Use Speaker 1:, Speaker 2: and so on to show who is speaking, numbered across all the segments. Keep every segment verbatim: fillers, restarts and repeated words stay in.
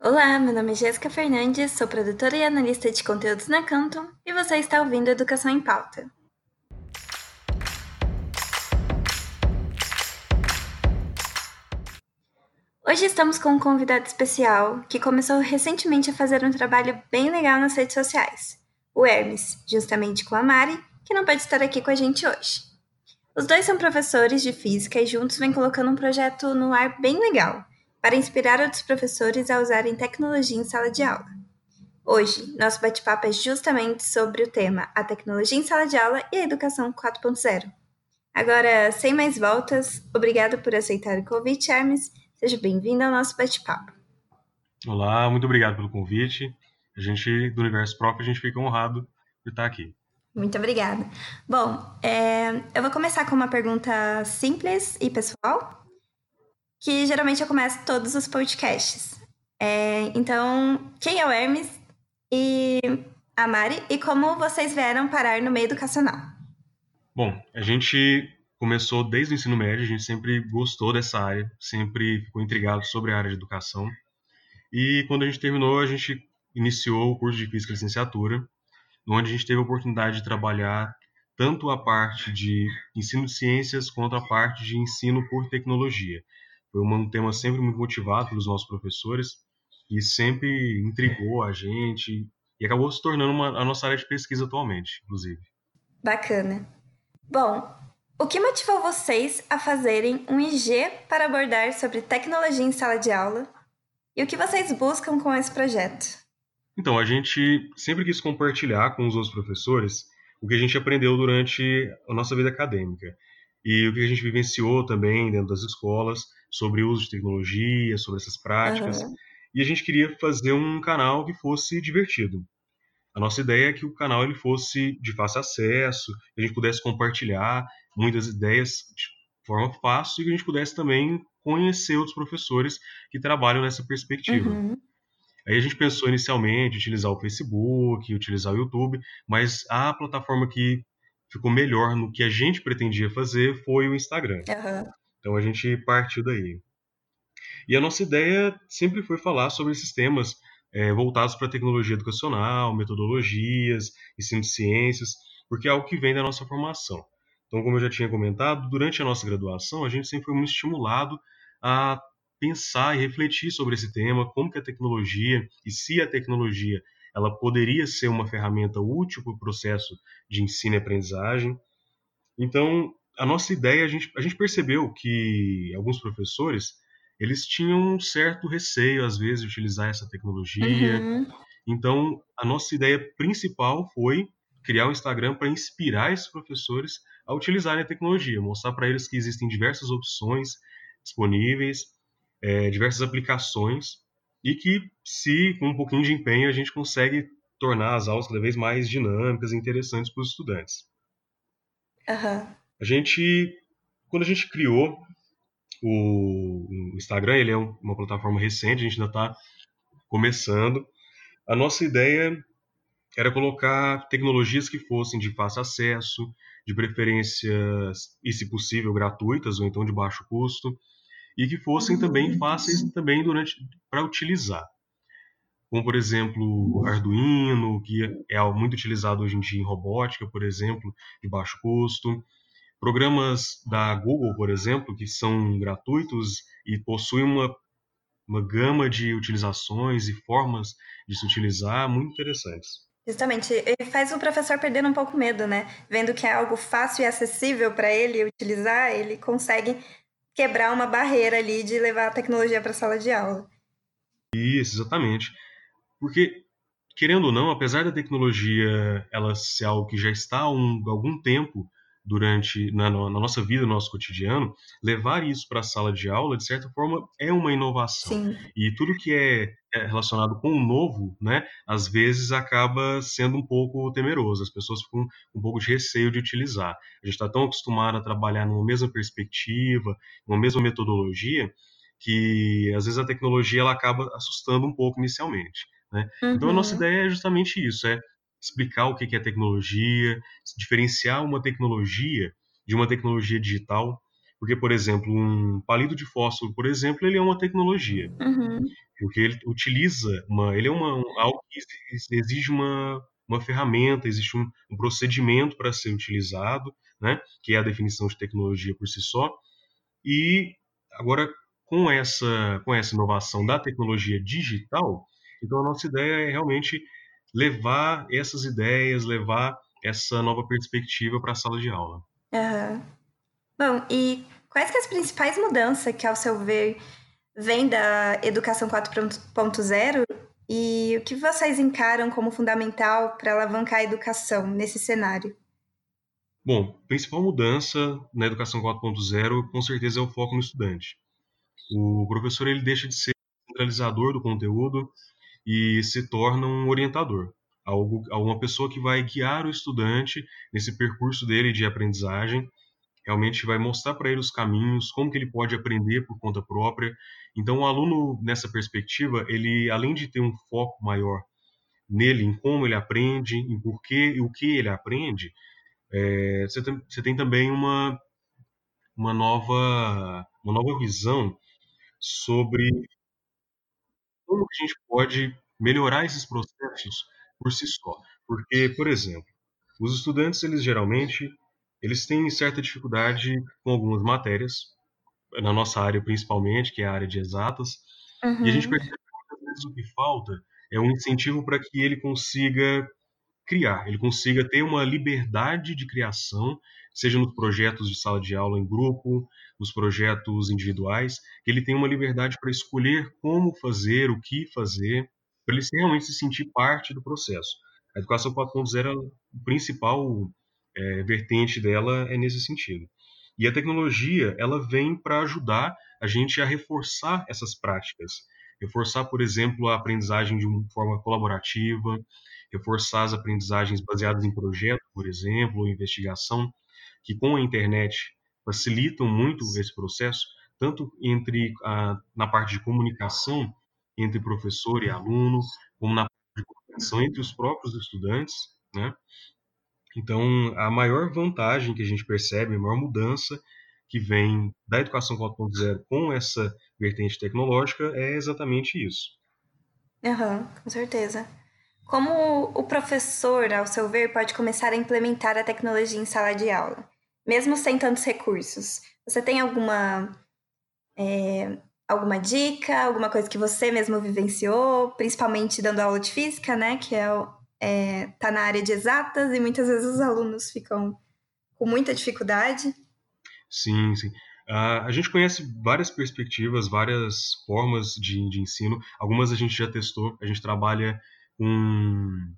Speaker 1: Olá, meu nome é Jéssica Fernandes, sou produtora e analista de conteúdos na Canton e você está ouvindo Educação em Pauta. Hoje estamos com um convidado especial que começou recentemente a fazer um trabalho bem legal nas redes sociais, o Hermes, justamente com a Mari, que não pode estar aqui com a gente hoje. Os dois são professores de física e juntos vêm colocando um projeto no ar bem legal, para inspirar outros professores a usarem tecnologia em sala de aula. Hoje, nosso bate-papo é justamente sobre o tema A Tecnologia em Sala de Aula e a Educação quatro ponto zero. Agora, sem mais voltas, obrigado por aceitar o convite, Hermes. Seja bem-vindo ao nosso bate-papo.
Speaker 2: Olá, muito obrigado pelo convite. A gente, do Universo Prof, a gente fica honrado por estar aqui.
Speaker 1: Muito obrigada. Bom, é, eu vou começar com uma pergunta simples e pessoal, que geralmente eu começo todos os podcasts. É, então, quem é o Hermes e a Mari e como vocês vieram parar no meio educacional?
Speaker 2: Bom, a gente começou desde o ensino médio, a gente sempre gostou dessa área, sempre ficou intrigado sobre a área de educação. E quando a gente terminou, a gente iniciou o curso de Física Licenciatura, onde a gente teve a oportunidade de trabalhar tanto a parte de ensino de ciências quanto a parte de ensino por tecnologia. Foi um tema sempre muito motivado pelos nossos professores e sempre intrigou a gente e acabou se tornando uma, a nossa área de pesquisa atualmente, inclusive.
Speaker 1: Bacana. Bom, o que motivou vocês a fazerem um I G para abordar sobre tecnologia em sala de aula? E o que vocês buscam com esse projeto?
Speaker 2: Então, a gente sempre quis compartilhar com os outros professores o que a gente aprendeu durante a nossa vida acadêmica e o que a gente vivenciou também dentro das escolas sobre o uso de tecnologia, sobre essas práticas.
Speaker 1: Uhum.
Speaker 2: E a gente queria fazer um canal que fosse divertido. A nossa ideia é que o canal ele fosse de fácil acesso, que a gente pudesse compartilhar muitas ideias de forma fácil e que a gente pudesse também conhecer outros professores que trabalham nessa perspectiva.
Speaker 1: Uhum.
Speaker 2: Aí a gente pensou inicialmente em utilizar o Facebook, utilizar o YouTube, mas a plataforma que ficou melhor no que a gente pretendia fazer foi o Instagram.
Speaker 1: Uhum.
Speaker 2: Então a gente partiu daí. E a nossa ideia sempre foi falar sobre esses temas é, voltados para a tecnologia educacional, metodologias, ensino de ciências, porque é algo que vem da nossa formação. Então, como eu já tinha comentado, durante a nossa graduação, a gente sempre foi muito estimulado a pensar e refletir sobre esse tema, como que a tecnologia, e se a tecnologia ela poderia ser uma ferramenta útil para o processo de ensino e aprendizagem. Então, a nossa ideia, a gente, a gente percebeu que alguns professores, eles tinham um certo receio, às vezes, de utilizar essa tecnologia.
Speaker 1: Uhum.
Speaker 2: Então, a nossa ideia principal foi criar um Instagram para inspirar esses professores a utilizarem a tecnologia, mostrar para eles que existem diversas opções disponíveis, é, diversas aplicações, e que, se com um pouquinho de empenho, a gente consegue tornar as aulas cada vez mais dinâmicas e interessantes para os estudantes.
Speaker 1: Uhum.
Speaker 2: A gente, quando a gente criou o Instagram, ele é uma plataforma recente, a gente ainda está começando. A nossa ideia era colocar tecnologias que fossem de fácil acesso, de preferência, e se possível, gratuitas ou então de baixo custo, e que fossem também fáceis também durante para utilizar. Como, por exemplo, o Arduino, que é muito utilizado hoje em dia em robótica, por exemplo, de baixo custo. Programas da Google, por exemplo, que são gratuitos e possuem uma, uma gama de utilizações e formas de se utilizar muito interessantes.
Speaker 1: Justamente, ele faz o professor perder um pouco medo, né? Vendo que é algo fácil e acessível para ele utilizar, ele consegue quebrar uma barreira ali de levar a tecnologia para a sala de aula.
Speaker 2: Isso, exatamente. Porque, querendo ou não, apesar da tecnologia ela ser algo que já está há um, algum tempo durante na, na nossa vida, no nosso cotidiano, levar isso para a sala de aula, de certa forma, é uma inovação.
Speaker 1: Sim.
Speaker 2: E tudo que é, é relacionado com o novo, né, às vezes acaba sendo um pouco temeroso. As pessoas ficam com um pouco de receio de utilizar. A gente está tão acostumado a trabalhar numa mesma perspectiva, numa mesma metodologia, que às vezes a tecnologia ela acaba assustando um pouco inicialmente. Né? Então a nossa
Speaker 1: Uhum.
Speaker 2: ideia é justamente isso, é explicar o que é tecnologia, diferenciar uma tecnologia de uma tecnologia digital, Porque, por exemplo, um palito de fósforo, por exemplo, ele é uma tecnologia,
Speaker 1: Uhum.
Speaker 2: porque ele utiliza uma, ele é uma, um- algo que exi- exige uma, uma ferramenta, existe um, um procedimento para ser utilizado, né, que é a definição de tecnologia por si só. E agora, com essa, com essa inovação da tecnologia digital, então a nossa ideia é realmente levar essas ideias, levar essa nova perspectiva para a sala de aula.
Speaker 1: Aham. Bom, e quais que as principais mudanças que, ao seu ver, vêm da educação quatro ponto zero e o que vocês encaram como fundamental para alavancar a educação nesse cenário?
Speaker 2: Bom, a principal mudança na educação quatro ponto zero, com certeza, é o foco no estudante. O professor ele deixa de ser centralizador do conteúdo e se torna um orientador, algo, uma pessoa que vai guiar o estudante nesse percurso dele de aprendizagem, realmente vai mostrar para ele os caminhos, como que ele pode aprender por conta própria. Então, o aluno, nessa perspectiva, ele, além de ter um foco maior nele, em como ele aprende, em porquê e o que ele aprende, é, você, tem, você tem também uma, uma, nova, uma nova visão sobre como que a gente pode melhorar esses processos por si só. Porque, por exemplo, os estudantes, eles geralmente, eles têm certa dificuldade com algumas matérias, na nossa área principalmente, que é a área de exatas, e a gente
Speaker 1: Uhum.
Speaker 2: percebe que muitas vezes o que falta é um incentivo para que ele consiga criar, ele consiga ter uma liberdade de criação, seja nos projetos de sala de aula em grupo, nos projetos individuais, que ele tenha uma liberdade para escolher como fazer, o que fazer, para ele realmente se sentir parte do processo. A educação quatro ponto zero, o principal é, vertente dela é nesse sentido. E a tecnologia, ela vem para ajudar a gente a reforçar essas práticas. Reforçar, por exemplo, a aprendizagem de uma forma colaborativa, reforçar as aprendizagens baseadas em projeto, por exemplo, ou investigação, que com a internet facilitam muito esse processo, tanto entre a, na parte de comunicação entre professor e aluno, como na parte de comunicação entre os próprios estudantes, né? Então, a maior vantagem que a gente percebe, a maior mudança que vem da educação quatro ponto zero com essa vertente tecnológica é exatamente isso.
Speaker 1: Aham, com certeza. Como o professor, ao seu ver, pode começar a implementar a tecnologia em sala de aula, mesmo sem tantos recursos? Você tem alguma, é, alguma dica, alguma coisa que você mesmo vivenciou, principalmente dando aula de física, né? Que é, o- é, tá na área de exatas e muitas vezes os alunos ficam com muita dificuldade.
Speaker 2: Sim, sim. Ah, a gente conhece várias perspectivas, várias formas de, de ensino. Algumas a gente já testou. A gente trabalha com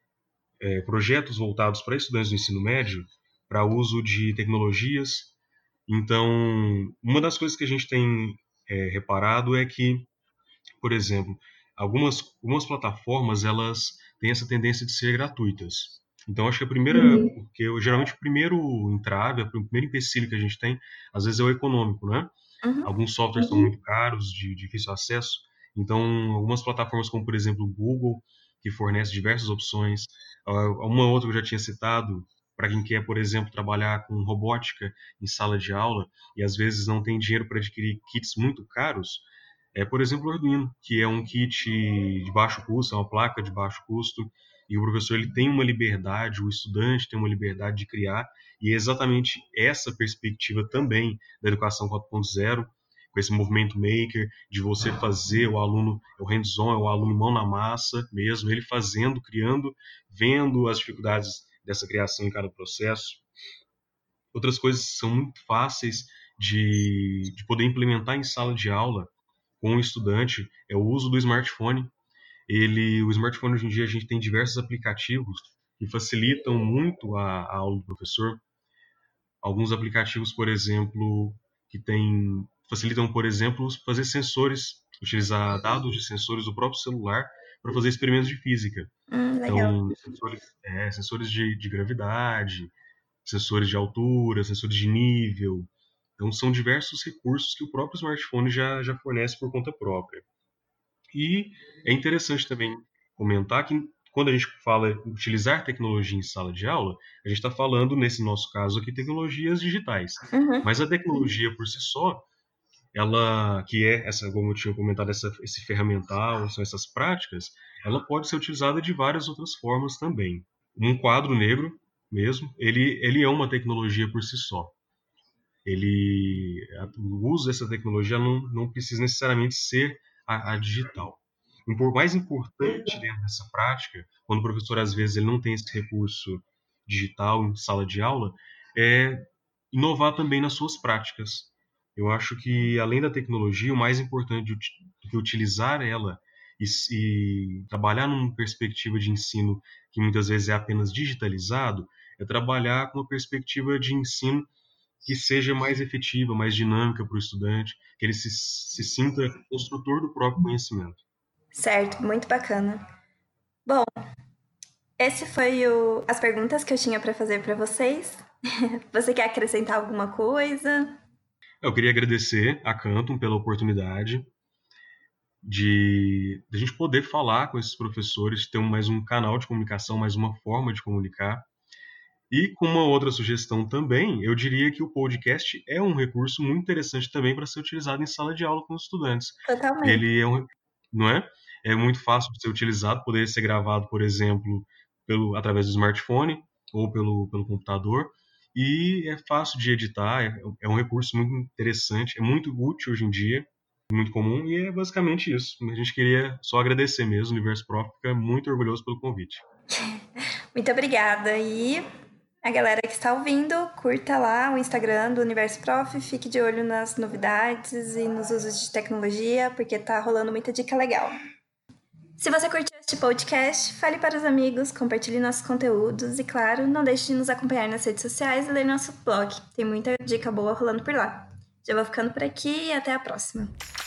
Speaker 2: é, projetos voltados para estudantes do ensino médio, para uso de tecnologias. Então, uma das coisas que a gente tem é, reparado é que, por exemplo, algumas, algumas plataformas elas têm essa tendência de ser gratuitas. Então, acho que a primeira,
Speaker 1: Uhum.
Speaker 2: porque eu, geralmente o primeiro entrave, o primeiro empecilho que a gente tem, às vezes é o econômico, né?
Speaker 1: Uhum.
Speaker 2: Alguns softwares são muito caros, de difícil acesso. Então, algumas plataformas como, por exemplo, o Google, que fornece diversas opções. Ah, uma outra que eu já tinha citado, para quem quer, por exemplo, trabalhar com robótica em sala de aula e às vezes não tem dinheiro para adquirir kits muito caros, é, por exemplo, o Arduino, que é um kit de baixo custo, é uma placa de baixo custo, e o professor ele tem uma liberdade, o estudante tem uma liberdade de criar, e é exatamente essa perspectiva também da educação quatro ponto zero, com esse movimento maker, de você fazer o aluno, é o hands-on, é o aluno mão na massa mesmo, ele fazendo, criando, vendo as dificuldades dessa criação em cada processo. Outras coisas que são muito fáceis de, de poder implementar em sala de aula com o estudante é o uso do smartphone. Ele, o smartphone hoje em dia a gente tem diversos aplicativos que facilitam muito a, a aula do professor. Alguns aplicativos, por exemplo, que tem, facilitam, por exemplo, fazer sensores, utilizar dados de sensores do próprio celular para fazer experimentos de física.
Speaker 1: Hum, legal.
Speaker 2: Então, sensores, é, sensores de, de gravidade, sensores de altura, sensores de nível. Então, são diversos recursos que o próprio smartphone já, já fornece por conta própria. E é interessante também comentar que quando a gente fala utilizar tecnologia em sala de aula, a gente está falando, nesse nosso caso aqui, tecnologias digitais.
Speaker 1: Uhum.
Speaker 2: Mas a tecnologia por si só, ela, que é, essa, como eu tinha comentado, essa, esse ferramental, são essas práticas, ela pode ser utilizada de várias outras formas também. Um quadro negro mesmo, ele, ele é uma tecnologia por si só. Ele, o uso dessa tecnologia não, não precisa necessariamente ser a, a digital. O mais importante dentro dessa prática, quando o professor às vezes ele não tem esse recurso digital em sala de aula, é inovar também nas suas práticas. Eu acho que, além da tecnologia, o mais importante do que utilizar ela e, e trabalhar numa perspectiva de ensino que muitas vezes é apenas digitalizado, é trabalhar com uma perspectiva de ensino que seja mais efetiva, mais dinâmica para o estudante, que ele se, se sinta construtor do próprio conhecimento.
Speaker 1: Certo, muito bacana. Bom, esse foi o, as perguntas que eu tinha para fazer para vocês. Você quer acrescentar alguma coisa?
Speaker 2: Eu queria agradecer a Canton pela oportunidade de, de a gente poder falar com esses professores, ter mais um canal de comunicação, mais uma forma de comunicar. E com uma outra sugestão também, eu diria que o podcast é um recurso muito interessante também para ser utilizado em sala de aula com os estudantes.
Speaker 1: Totalmente.
Speaker 2: Ele é um, não é? É muito fácil de ser utilizado, poderia ser gravado, por exemplo, pelo, através do smartphone ou pelo, pelo computador. E é fácil de editar, é, é um recurso muito interessante, é muito útil hoje em dia, muito comum, e é basicamente isso. A gente queria só agradecer mesmo, o Universo Prof fica muito orgulhoso pelo convite.
Speaker 1: Muito obrigada. E a galera que está ouvindo, curta lá o Instagram do Universo Prof, fique de olho nas novidades e nos usos de tecnologia, porque tá rolando muita dica legal. Se você curtiu este podcast, fale para os amigos, compartilhe nossos conteúdos e, claro, não deixe de nos acompanhar nas redes sociais e ler nosso blog. Tem muita dica boa rolando por lá. Já vou ficando por aqui e até a próxima.